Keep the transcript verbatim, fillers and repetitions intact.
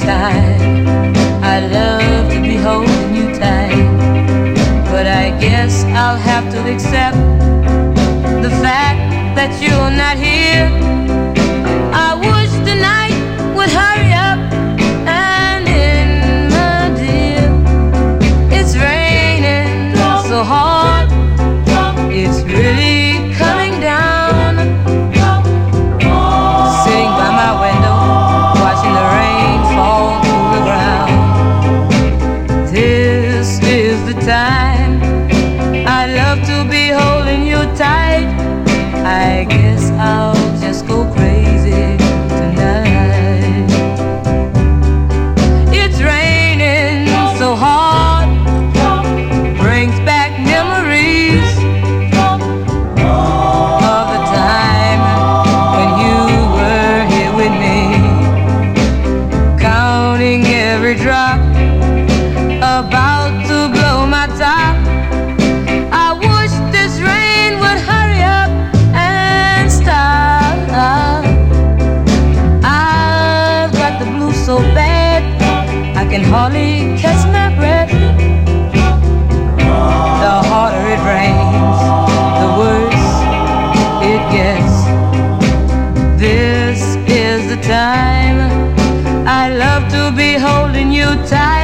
time. I love to be holding you tight, but I guess I'll have to accept the fact that you're not here. I wish the night would hurry up and end, my dear. It's raining so hard, it's really coming down. Sitting by my window, watching the rain fall to the ground. This is the time I love to be holding you tight. I guess I'll just go crazy tonight. It's raining so hard, brings back memories of the time when you were here with me, counting every drop, about to blow my top. I wish this rain would hurry up and stop. I've got the blues so bad I can hardly catch my breath. The harder it rains, the worse it gets. This is the time I love to be holding you tight.